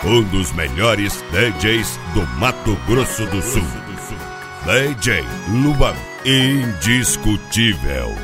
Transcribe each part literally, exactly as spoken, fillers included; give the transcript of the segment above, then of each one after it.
um dos melhores D Js do Mato Grosso do Sul. D J Luan, indiscutível.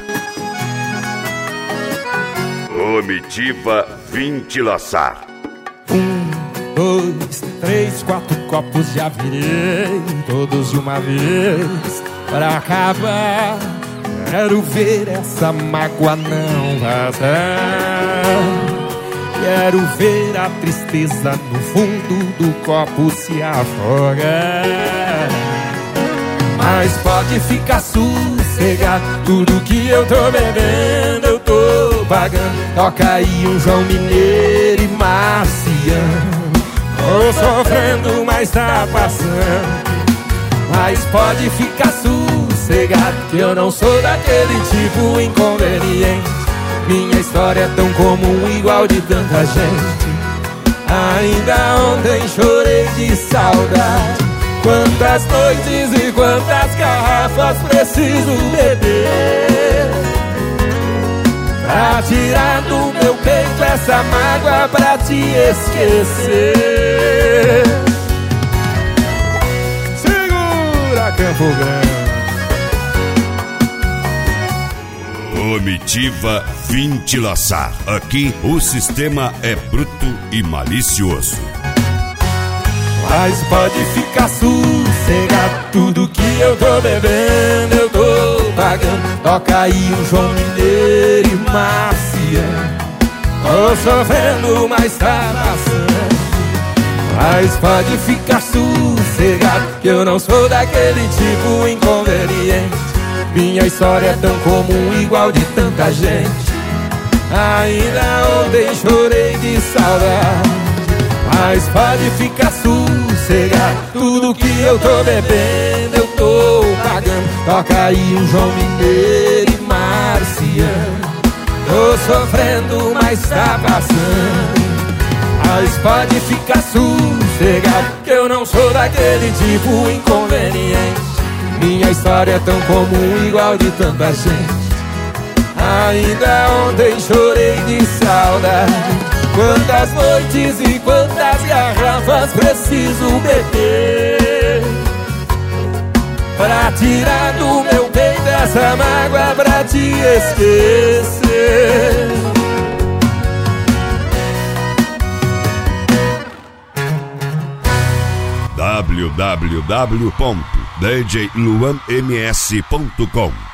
Comitiva vinte laçar. Um, dois, três, quatro copos já virei, todos de uma vez, pra acabar. Quero ver essa mágoa não vazar. Quero ver a tristeza no fundo do copo se afogar. Mas pode ficar sossegado, tudo que eu tô bebendo eu tô pagando. Toca aí um João Mineiro e Marciano. Tô sofrendo, mas tá passando. Mas pode ficar sossegado, que eu não sou daquele tipo inconveniente. Minha história é tão comum, igual de tanta gente. Ainda ontem chorei de saudade. Quantas noites e quantas garrafas preciso beber pra tirar do meu peito essa mágoa, pra te esquecer. Segura, Campo Grande. Comitiva vinte laçar. Aqui o sistema é bruto e malicioso. Mas pode ficar sossegado, tudo que eu tô bebendo eu tô pagando. Toca aí um João Mineiro e Marciano. Tô sofrendo, mas tá passando. Mas pode ficar sossegado, que eu não sou daquele tipo inconveniente. Minha história é tão comum, igual de tanta gente. Ainda ontem chorei de saudade. Mas pode ficar sossegado, tudo que eu tô bebendo eu tô pagando. Toca aí um João Mineiro e Marciano. Tô sofrendo, mas tá passando. Mas pode ficar sossegado, que eu não sou daquele tipo inconveniente. Minha história é tão comum, igual de tanta gente. Ainda ontem chorei de saudade. Quantas noites e quantas garrafas preciso beber pra tirar do meu peito essa mágoa, pra te esquecer. w w w ponto d j luan m s ponto com